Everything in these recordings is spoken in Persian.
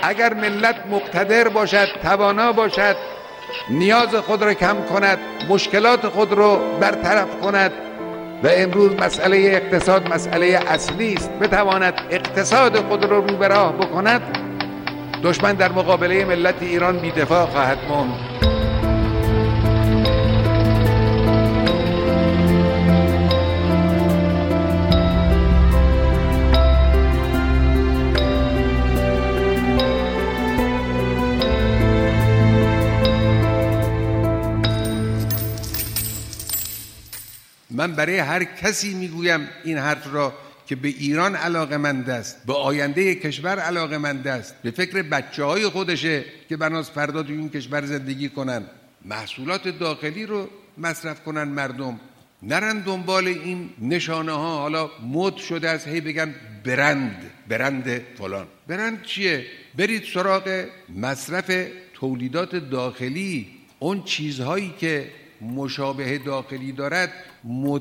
اگر ملت مقتدر باشد، توانا باشد، نیاز خود را کم کند، مشکلات خود را برطرف کند و امروز مسئله اقتصاد مسئله اصلی است، بتواند اقتصاد خود را رو به راه بکند، دشمن در مقابله ملت ایران بی‌دفاع خواهد ماند. من برای هر کسی میگویم این حرف را که به ایران علاقه‌مند است، به آینده کشور علاقه‌مند است، به فکر بچه‌های خودشه که بناس فردا تو این کشور زندگی کنن، محصولات داخلی رو مصرف کنن، مردم نرن دنبال این نشانه ها. حالا مد شده است هی بگن برند فلان. برند چیه؟ برید سراغ مصرف تولیدات داخلی. اون چیزهایی که مشابه داخلی دارد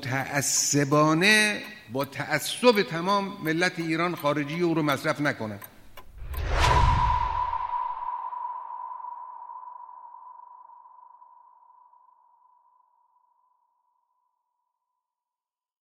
متعصبانه با تعصب تمام ملت ایران خارجی او رو مصرف نکنند.